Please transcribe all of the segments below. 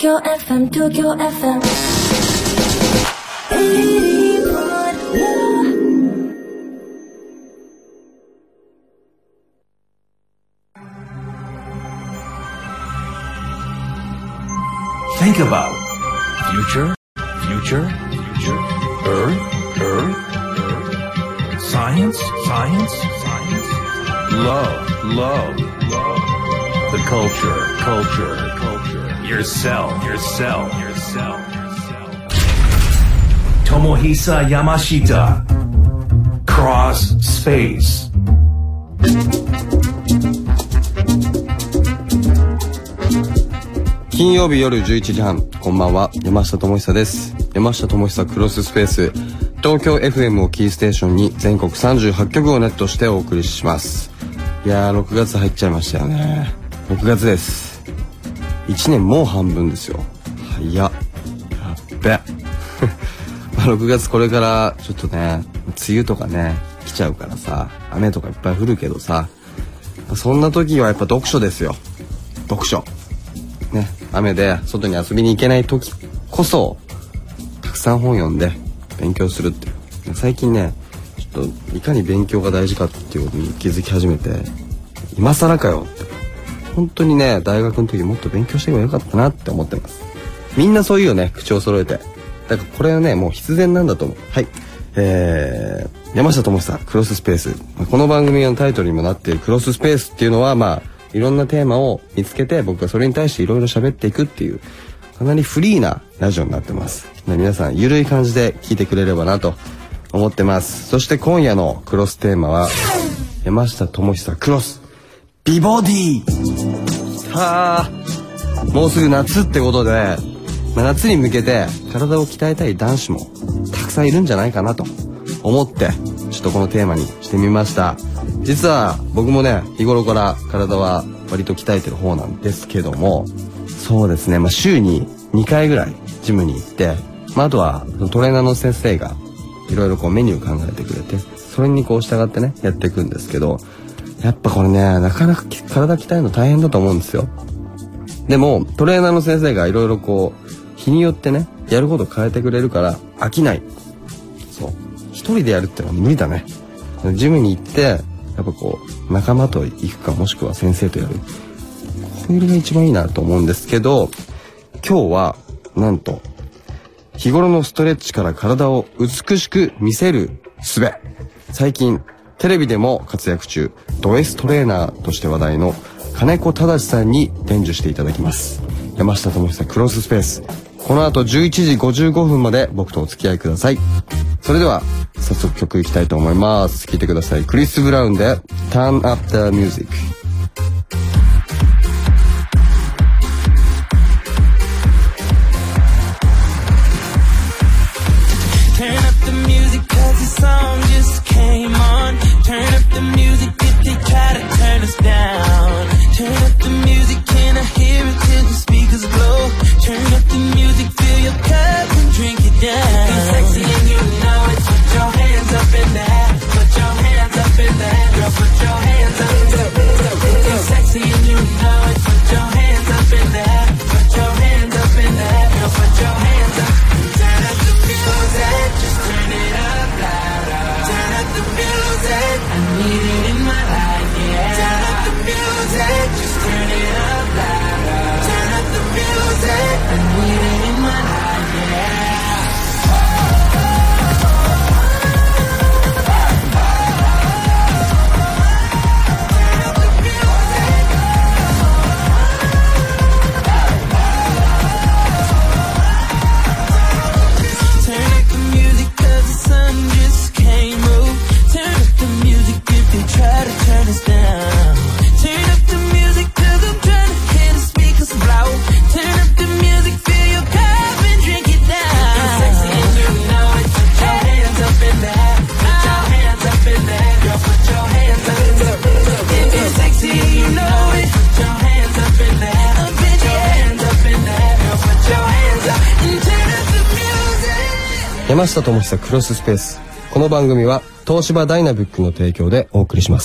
京 FM 東京 FM Think about future, Earth, science, love, the culture, yourself. Tomohisa Yamashita, Cross Space. 金曜日夜11時半、こんばんは、山下智久です。山下智久クロススペース、東京 FM をキーステーションに全国38局をネットしてお送りします。いやー、6月入っちゃいましたよね。6月です。1年もう半分ですよ。早っ。やっべ。6月これからちょっとね、梅雨とかね、来ちゃうからさ、雨とかいっぱい降るけどさ、そんな時はやっぱ読書ですよ。読書。ね、雨で外に遊びに行けない時こそたくさん本読んで勉強するっていう。最近ね、ちょっといかに勉強が大事かっていうことに気づき始めて、今更かよって。本当にね、大学の時もっと勉強してればよかったなって思ってます。みんなそういうよね、口を揃えて。だからこれはね、もう必然なんだと思う。はい、山下智久クロススペース。この番組のタイトルにもなっているクロススペースっていうのは、まあいろんなテーマを見つけて、僕はそれに対していろいろ喋っていくっていう、かなりフリーなラジオになってます。皆さんゆるい感じで聞いてくれればなと思ってます。そして今夜のクロステーマは、山下智久クロス美ボディ。さあ、もうすぐ夏ってことで、夏に向けて体を鍛えたい男子もたくさんいるんじゃないかなと思って、ちょっとこのテーマにしてみました。実は僕もね、日頃から体は割と鍛えてる方なんですけども、そうですね、週に2回ぐらいジムに行って、あとはトレーナーの先生がいろいろこうメニュー考えてくれて、それにこう従ってね、やっていくんですけど、やっぱこれね、なかなか体鍛えるの大変だと思うんですよ。でもトレーナーの先生がいろいろこう日によってね、やること変えてくれるから飽きない。そう、一人でやるってのは無理だね。ジムに行ってやっぱこう仲間と行くか、もしくは先生とやる、これが一番いいなと思うんですけど、今日はなんと日頃のストレッチから体を美しく見せる術、最近テレビでも活躍中、ド S トレーナーとして話題の金子忠さんに伝授していただきます。山下智久クロススペース、この後11時55分まで僕とお付き合いください。それでは早速曲いきたいと思います。聴いてください。クリス・ブラウンで Turn Up the Music。山下智久クロススペース。この番組は東芝ダイナブックの提供でお送りします。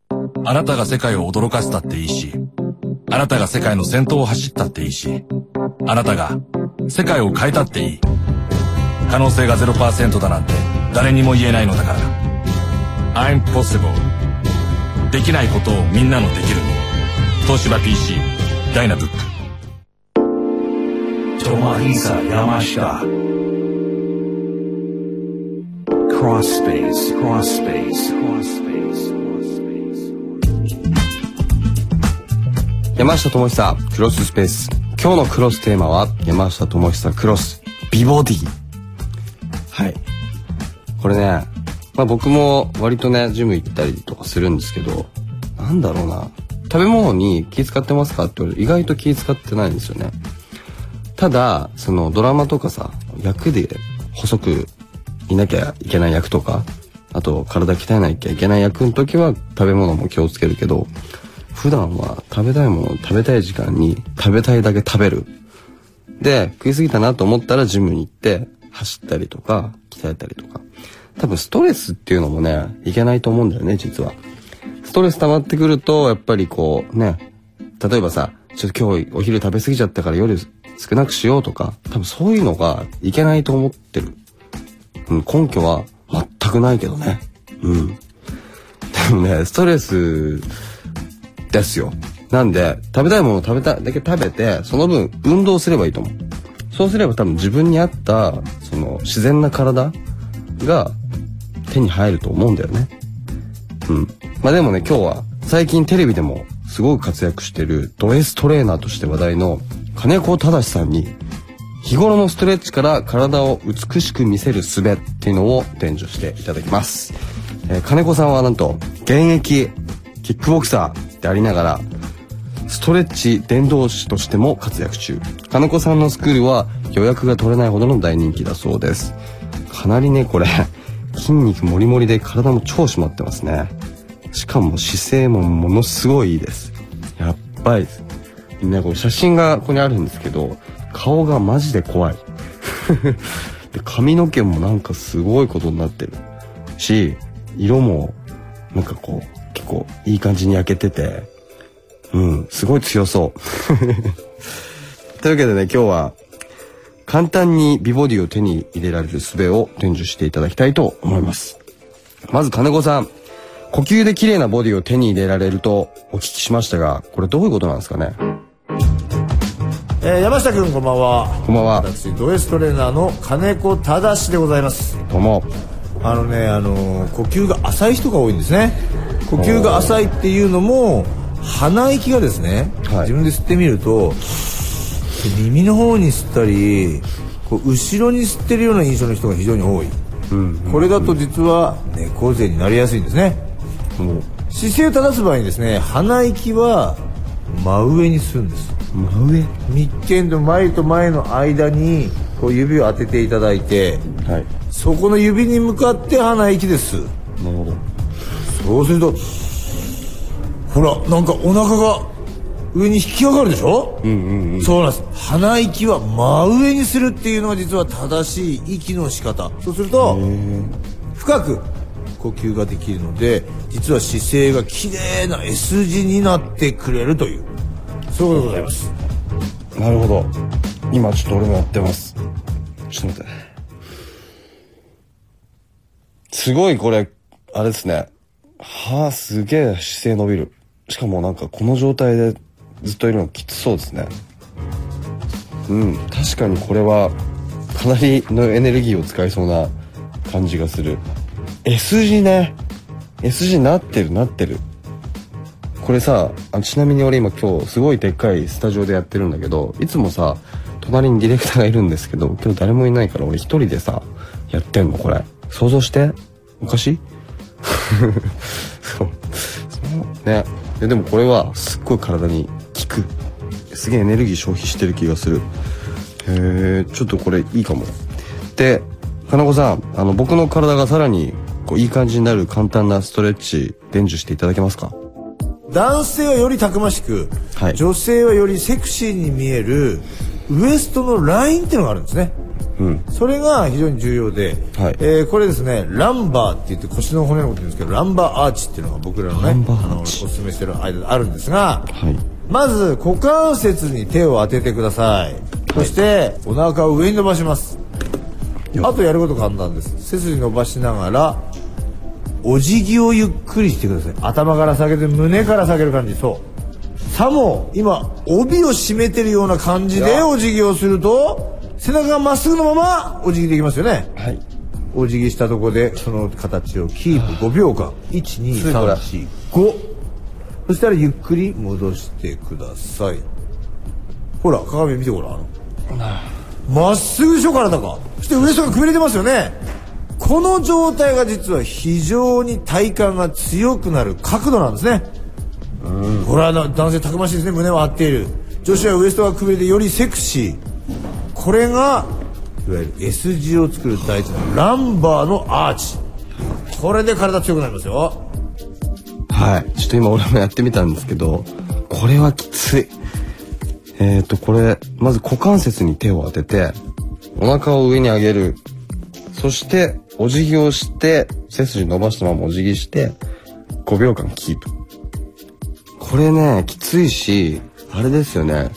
あなたが世界を驚かせたっていいし、あなたが世界の先頭を走ったっていいし、 あなたが世界を変えたっていい。可能性が 0% だなんて誰にも言えないのだから。 I'm possible。 できないことをみんなのできる。東芝 PC ダイナブック。 Tomohisa Yamashita. Cross space. 山下智久クロススペース。今日のクロステーマは山下智久クロス美ボディ。はい。これね、僕も割とねジム行ったりとかするんですけど、なんだろうな、食べ物に気使ってますかって言われる。意外と気使ってないんですよね。ただそのドラマとかさ、役で細くいなきゃいけない役とか、あと体鍛えなきゃいけない役の時は食べ物も気をつけるけど、普段は食べたいものを食べたい時間に食べたいだけ食べる。で、食いすぎたなと思ったらジムに行って走ったりとか鍛えたりとか。多分ストレスっていうのもね、いけないと思うんだよね、実は。ストレス溜まってくると、やっぱりこうね、例えばさ、ちょっと今日お昼食べ過ぎちゃったから夜少なくしようとか、多分そういうのがいけないと思ってる。根拠は全くないけどね。でもね、ストレスですよ。なんで、食べたいものを食べたいだけ食べて、その分運動すればいいと思う。そうすれば多分自分に合った、その自然な体が手に入ると思うんだよね。でもね、今日は最近テレビでもすごく活躍してるド S トレーナーとして話題の金子忠さんに、日頃のストレッチから体を美しく見せる術っていうのを伝授していただきます。金子さんはなんと現役キックボクサーでありながらストレッチ伝道師としても活躍中。金子さんのスクールは予約が取れないほどの大人気だそうです。かなりね、これ筋肉もりもりで体も超締まってますね。しかも姿勢もものすごいいいです。やっばいですね。これ写真がここにあるんですけど、顔がマジで怖いで、髪の毛もなんかすごいことになってるし、色もなんかこう結構いい感じに焼けてて、すごい強そうというわけでね、今日は簡単に美ボディを手に入れられる術を伝授していただきたいと思います。まず金子さん、呼吸で綺麗なボディを手に入れられるとお聞きしましたが、これどういうことなんですかね。 山下くん、こんばんは。 こんばんは。 私ド S トレーナーの金子忠でございます。 どうも。 呼吸が浅い人が多いんですね。呼吸が浅いっていうのも、鼻息がですね、自分で吸ってみると耳の方に吸ったり、こう後ろに吸ってるような印象の人が非常に多い。これだと実は猫背になりやすいんですね。姿勢を正す場合にですね、鼻息は真上に吸うんです。 真上。 眉間と前と前の間にこう指を当てていただいて、そこの指に向かって鼻息で吸う。 なるほど。 そうするとほら、なんかお腹が上に引き上がるでしょ。そうなんです。鼻息は真上にするっていうのが実は正しい息の仕方。そうすると深く呼吸ができるので、実は姿勢が綺麗な S 字になってくれるという、そういうことでございます。 なるほど。今ちょっと俺もやってます。ちょっと待って。すごいこれあれですね。すげえ姿勢伸びる。しかもなんかこの状態でずっといるのきつそうですね。確かにこれはかなりのエネルギーを使いそうな感じがする。S 字ね。S 字なってる。これさ、ちなみに俺今日すごいでっかいスタジオでやってるんだけど、いつもさ隣にディレクターがいるんですけど、今日誰もいないから俺一人でさやってんの。これ想像して。おかしいそうね。でもこれはすっごい体に効く。すげえエネルギー消費してる気がする。ちょっとこれいいかも。で、金子さん、僕の体がさらにこういい感じになる簡単なストレッチ伝授していただけますか。 男性はよりたくましく、女性はよりセクシーに見えるウエストのラインっていうのがあるんですね。それが非常に重要で、これですね、ランバーって言って腰の骨のこと言うんですけど、ランバーアーチっていうのが僕らのね、おすすめしてる間であるんですが、まず股関節に手を当ててください。 そしてお腹を上に伸ばします。あとやること簡単です。背筋伸ばしながらお辞儀をゆっくりしてください。頭から下げて胸から下げる感じ。そうさも今帯を締めてるような感じでお辞儀をすると背中がまっすぐのままお辞儀できますよね。 はい。 お辞儀したところでその形をキープ5秒間 1,2,3,4,5 そしたらゆっくり戻してください。ほら鏡見てごらん。まっすぐでしょ体が。そしてウエストがくびれてますよね。この状態が実は非常に体幹が強くなる角度なんですね。これは男性たくましいですね。胸は張っている。女子はウエストがくびれてよりセクシー。これがいわゆる S 字を作る大事なランバーのアーチ。これで体強くなりますよ。 はい。ちょっと今俺もやってみたんですけど、これはきつい。これまず股関節に手を当ててお腹を上に上げる。そしてお辞儀をして背筋伸ばしたままお辞儀して5秒間キープ。これねきついし、あれですよね。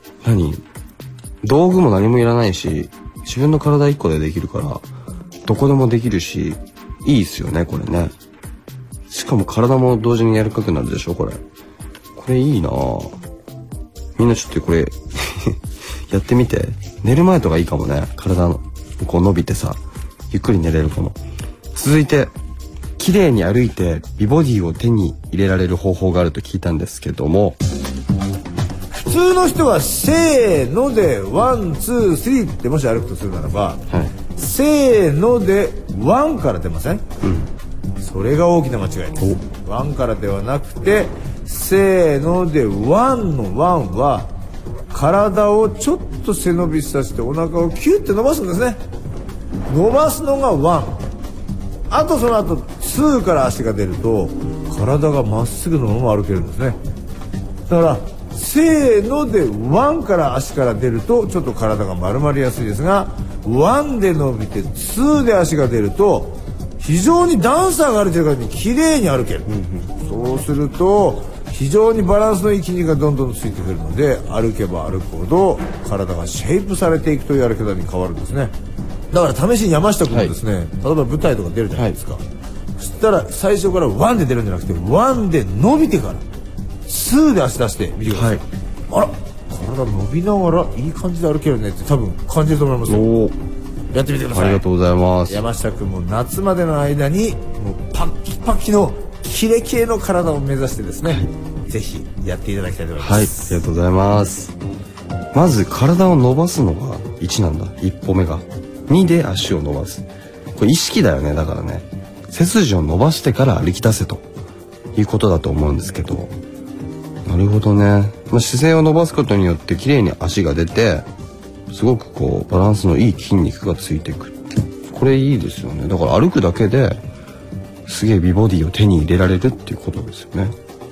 道具も何もいらないし自分の体1個でできるからどこでもできるしいいですよねこれね。しかも体も同時に柔らかくなるでしょこれ。これいいなぁ。みんなちょっとこれやってみて。寝る前とかいいかもね。体のこう伸びてさゆっくり寝れるかも。続いて綺麗に歩いて美ボディを手に入れられる方法があると聞いたんですけども、 普通の人はせーのでワンツースリーってもし歩くとするならば、せーのでワンから出ません？それが大きな間違いです。ワンからではなくてせーのでワンのワンは体をちょっと背伸びさせてお腹をキュッて伸ばすんですね。伸ばすのがワン。あとその後ツーから足が出ると体がまっすぐのまま歩けるんですね。だからせーのでワンから足から出るとちょっと体が丸まりやすいですが、ワンで伸びてツーで足が出ると非常にダンサーが歩いてる感じに綺麗に歩ける。そうすると非常にバランスのいい筋肉がどんどんついてくるので歩けば歩くほど体がシェイプされていくという歩き方に変わるんですね。だから試しに山下君もですね、例えば舞台とか出るじゃないですか。そしたら最初からワンで出るんじゃなくてワンで伸びてからツーで足出してみてください。あら体伸びながらいい感じで歩けるねって多分感じると思いますよ。やってみてください。 ありがとうございます。 山下君も夏までの間にもうパッキパキのキレキレの体を目指してですね、ぜひやっていただきたいと思います。 はい、ありがとうございます。まず体を伸ばすのが1なんだ。一歩目が2で足を伸ばす。これ意識だよね。だからね背筋を伸ばしてから歩き出せということだと思うんですけど、なるほどね。姿勢を伸ばすことによって綺麗に足が出てすごくこうバランスのいい筋肉がついてくる。これいいですよね。だから歩くだけですげえ美ボディを手に入れられるっていうことですよね。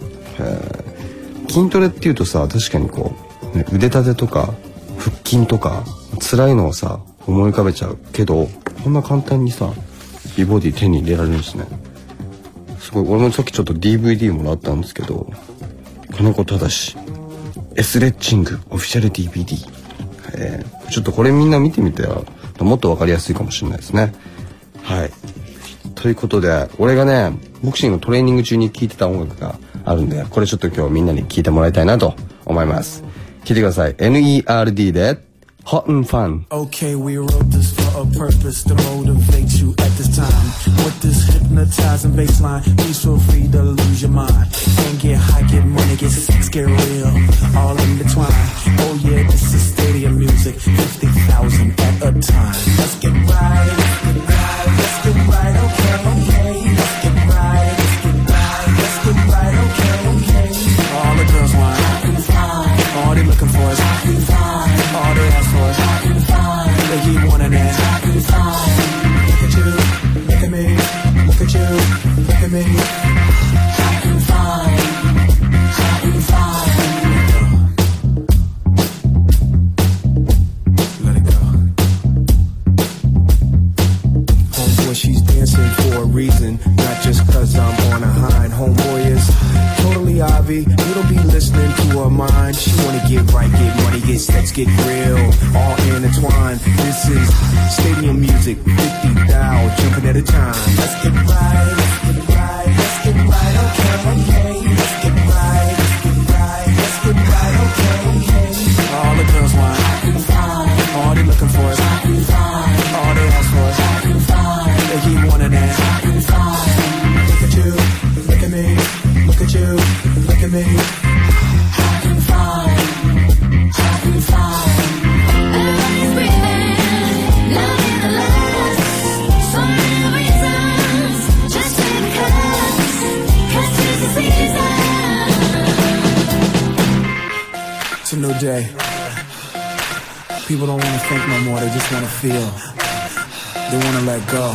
筋トレっていうとさ、確かにこう、ね、腕立てとか腹筋とか辛いのをさ思い浮かべちゃうけど、こんな簡単にさ美ボディ手に入れられるんですね。すごい。俺もさっきちょっと DVD もらったんですけど、金子忠エスレッチングオフィシャル DVD、ちょっとこれみんな見てみてよ。もっと分かりやすいかもしれないですね。はい。ということで俺がねボクシングのトレーニング中に聴いてた音楽があるんで、これちょっと今日みんなに聴いてもらいたいなと思います。聴いてください。 NERD で Hot and Fun。 Okay, we wrote this for a purpose to motivate you at this time. With this hypnotizing bassline, please feel free to lose your mind and get high, get money, get sex, get real, all intertwined. Oh yeah, this is stadium music, 50,000 at a time. Let's get right, let's get right, let's get right, okay, okay. Let's get right, let's get right, let's get right, okay, okay. All the girls want, all they looking for is, all they ask for is, they keep wanting that. Look at you, look at me, look at you, look at me. music, 50 thou jumping at a time. Let's get right, let's get right, let's get right, okay, okay. Let's get right, let's get right, let's get right, okay, okay. All the girls want, all they looking for is, all they ask for is, they keep wanting that. Look at you, look at me, look at you, look at me. Everybody's breathing, loving the last. So many reasons, just because 'tis the season. It's a new day. People don't want to think no more, they just want to feel. They want to let go.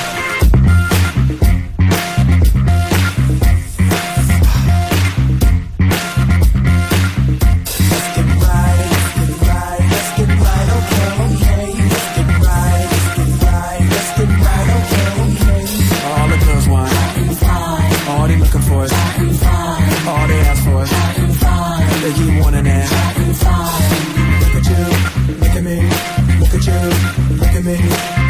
Let's get right, let's get right, let's get right, okay, okay. Let's get right, let's get right, let's get right, okay, okay. All the girls want, all they looking for is, all they ask for is, they keep wanting that. Look at you, look at me, look at you, look at me.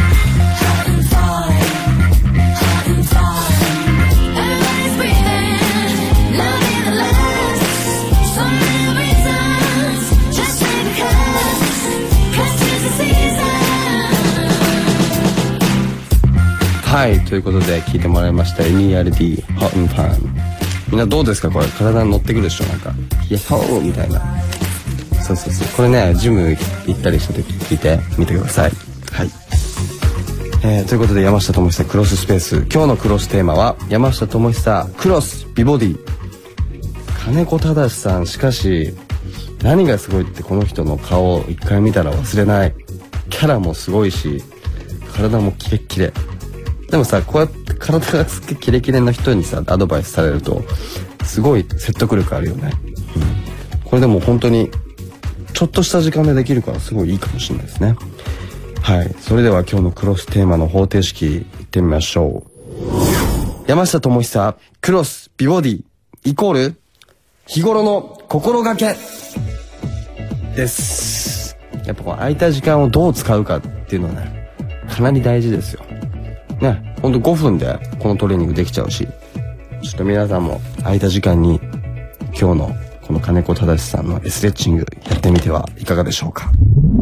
Everybody's breathing, loving the last. So many reasons, just because 'tis the season. はい、ということで聞いてもらいました NERD Hot and Fun。みんなどうですかこれ、体に乗ってくるでしょ、なんかイエホーみたいな。そうそうそう、これね、ジム行ったりした時聞いてみてください。はい、ということで山下智久クロススペース、今日のクロステーマは山下智久クロス美ボディ。金子忠さん、しかし何がすごいって、この人の顔を一回見たら忘れない。キャラもすごいし、体もキレッキレ。でもさ、こうやって体がすっげえキレキレな人にさアドバイスされるとすごい説得力あるよね、これでも本当にちょっとした時間でできるからすごいいいかもしれないですね。はい、それでは今日のクロステーマの方程式いってみましょう。山下智久クロス美ボディイコール日頃の心がけです。やっぱこう空いた時間をどう使うかっていうのはね、かなり大事ですよね。ほんと5分でこのトレーニングできちゃうし、ちょっと皆さんも空いた時間に今日のこの金子忠さんのストレッチングやってみてはいかがでしょうか。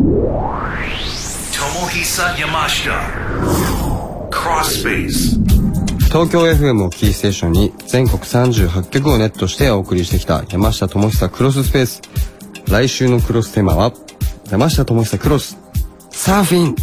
Tomohisa Yamashita Crosspace。 東京 FM をキーステーションに全国38局をネットしてお送りしてきた山下智久クロススペース。来週のクロステーマは山下智久クロスサーフィン。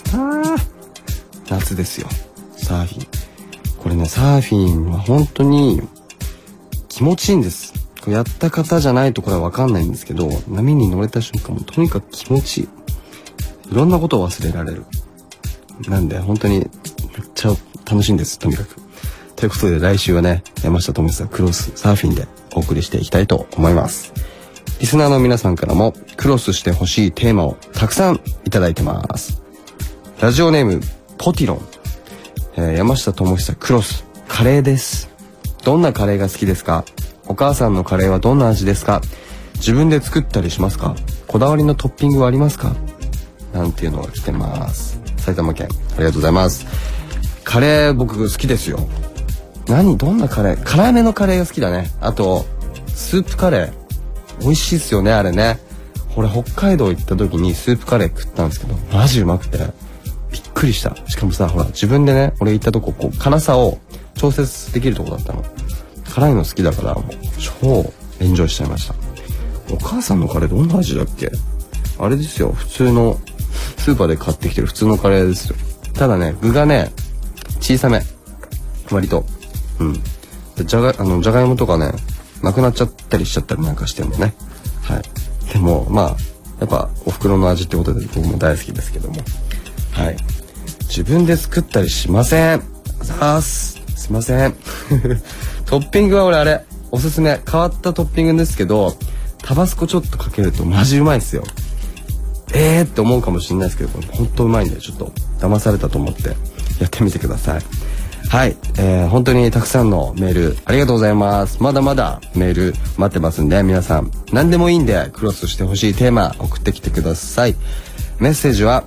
夏ですよ、サーフィン。これね、サーフィンは本当に気持ちいいんです。これやった方じゃないとこれは分かんないんですけど、波に乗れた瞬間もとにかく気持ちいい。いろんなことを忘れられる。なんで本当にめっちゃ楽しいんです、とにかく。ということで来週はね、山下智久クロスサーフィンでお送りしていきたいと思います。リスナーの皆さんからもクロスしてほしいテーマをたくさんいただいてます。ラジオネームポティロン、山下智久クロスカレーです。どんなカレーが好きですか？お母さんのカレーはどんな味ですか？自分で作ったりしますか？こだわりのトッピングはありますか？なんていうのが来てます。埼玉県、ありがとうございます。カレー僕好きですよ。どんなカレー？辛めのカレーが好きだね。あとスープカレー美味しいっすよね、あれね。俺北海道行った時にスープカレー食ったんですけど、マジうまくてびっくりした。しかもさ、ほら自分でね、俺行ったとここう辛さを調節できるとこだったの。辛いの好きだからもう超エンジョイしちゃいました。お母さんのカレーどんな味だっけ？あれですよ、普通のスーパーで買ってきてる普通のカレーですよ。ただね、具がね小さめ、割とじゃがいもとかねなくなっちゃったりしちゃったりなんかしてもね。はい。でもまあやっぱお袋の味ってことで僕も大好きですけども、はい。自分で作ったりしません。すいません。トッピングは俺あれおすすめ、変わったトッピングですけど、タバスコちょっとかけるとマジうまいですよ。って思うかもしれないですけど、これ本当うまいんで、ちょっと騙されたと思ってやってみてください。はい、本当にたくさんのメールありがとうございます。まだまだメール待ってますんで、皆さん何でもいいんでクロスしてほしいテーマ送ってきてください。 メッセージは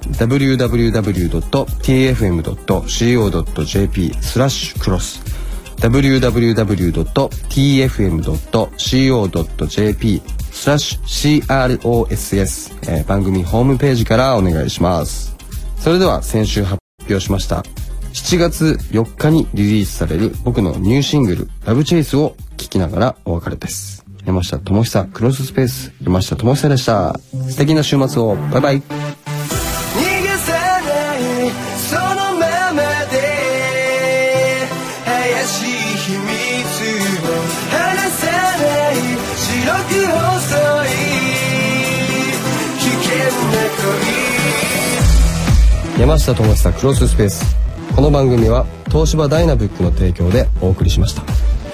www.tfm.co.jp/cross www.tfm.co.jp/cross、番組ホームページからお願いします。それでは先週発表しました7月4日にリリースされる僕のニューシングルラブチェイスを聴きながらお別れです。山下智久クロススペース山下智久でした。素敵な週末を。バイバイ。 逃がさないそのままで怪しい秘密を離さない白く細い危険な恋。 山下智久クロススペース。この番組は東芝ダイナブックの提供でお送りしました。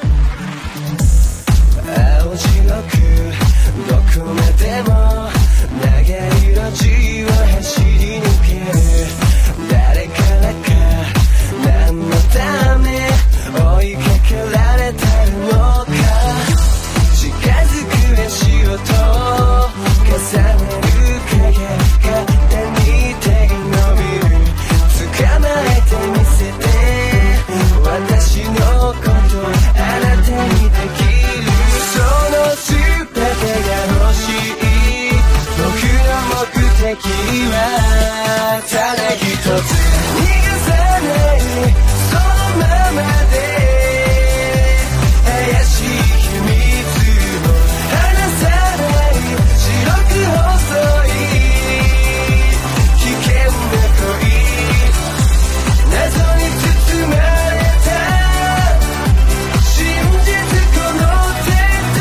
青白くどこまでも長い路地を走り抜ける誰からか何のため追いかけられてるのか近づく足音重ねる影が手に手が伸びる捕まえてみせて私のことあなたにできるその全てが欲しい僕の目的はただ一つ逃がさないそのままで怪しい秘密を離さない白く細い危険な恋謎に包まれた真実この手で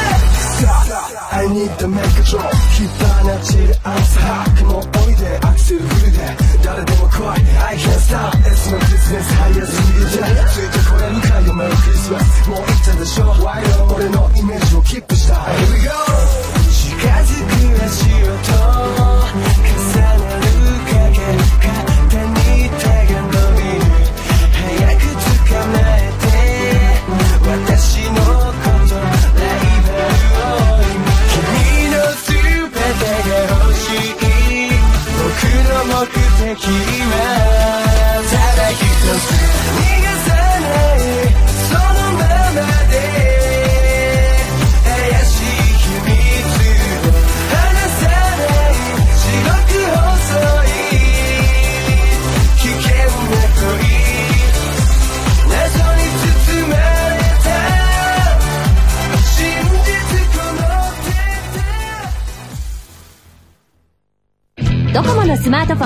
I need to make a draw 火花散るアンサー雲おいでアクセルフルで誰でも来い I can't stop It's my business 早すぎるじゃついてこれるかよメリークリスマスもう言ったでしょ Why not 俺のイメージをキープした Here we go 近づく足音重なる影勝手に手が伸びる早く捕まえて私のことライバルを君の全てが欲しい僕の目的はただ一つ逃がさないそのままで怪しい秘密を離さない白く細い危険な恋謎に包まれた真実この手でドコモのスマートフォン